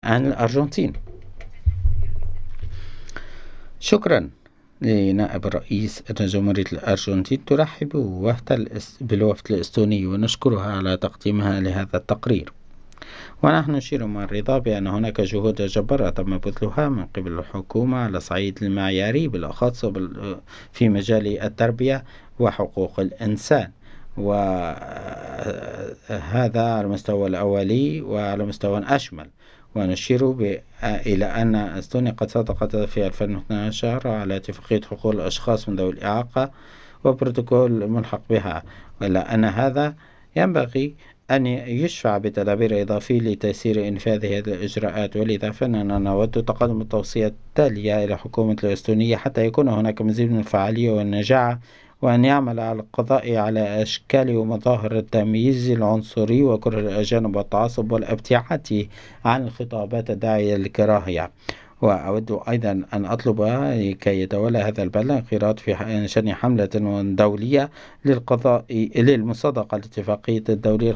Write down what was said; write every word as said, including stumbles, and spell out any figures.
عن الأرجنتين. شكرا لنائب الرئيس جمهورية الأرجنتين، ترحب وفد الإس- بالوفد الإستوني ونشكرها على تقديمها لهذا التقرير. ونحن نشير مع الرضا بأن هناك جهود جبارة تم بذلها من قبل الحكومة على الصعيد المعياري، بالأخص بال- في مجال التربية وحقوق الإنسان، وهذا على المستوى الأولي وعلى مستوى أشمل. ونشير ب- إلى أن استونيا قد صادقت في ألفين واثني عشر على اتفاقية حقوق الأشخاص من ذوي الإعاقة وبروتوكول ملحق بها، وإلا أن هذا ينبغي أن يشفع بتدابير إضافية لتيسير إنفاذ هذه الإجراءات. ولذا فإننا نود تقدم التوصية التالية إلى حكومة الإستونية حتى يكون هناك مزيد من الفعالية والنجاعة، وأن يعمل على القضاء على أشكال ومظاهر التمييز العنصري وكره الأجانب والتعصب والابتعاد عن الخطابات الداعية للكراهية. وأود أيضا أن أطلب كي يتولى هذا البلد الانخراط في شن حملة دولية للقضاء للمصادقة لاتفاقية الدولية